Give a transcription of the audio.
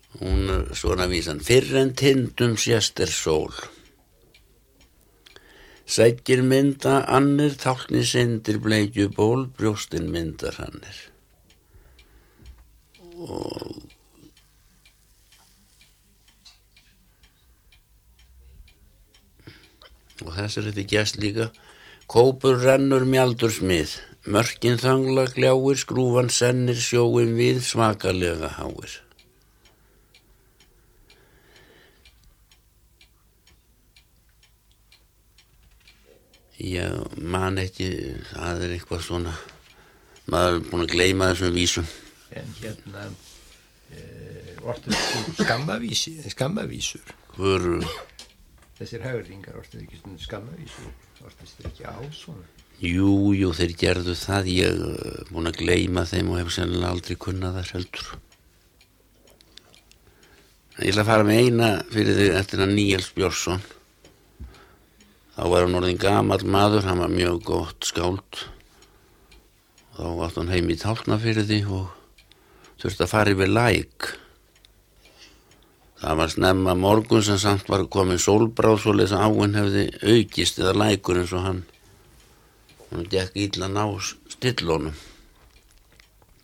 Hún svona vísan. Fyrr en tindum sést sól. Sækir mynda annir, tálkni syndir bleikju ból, brjóstin myndar hannir. Og þess þetta gæst líka. Kópur rennur mjaldur smið, mörkin þangla gljáir, skrúfan sennir sjóin við, svakalega háir. Ég man ekki, það eitthvað svona, maður búin að gleyma þessum vísum. En ortu skammavísur? Hvuru? Þessir höfðingar, ortu ekki skammavísur? Ortu þessir ekki á svona? Jú, þeir gerðu það, ég búin að gleyma þeim og hef sennilega aldrei kunnað þær heldur. Ég ætla að fara með eina fyrir þig eftir hann Níels Björnsson. Þá var hann orðinn gamall maður, hann var mjög gott skáld. Þá átti hann heim í Tálknafirði og þurfti að fara yfir læk. Það var snemma morgun sem samt var komin sólbráð svoleiðis að áin hefði aukist eða lækur eins og hann gekk illa ná stillunum.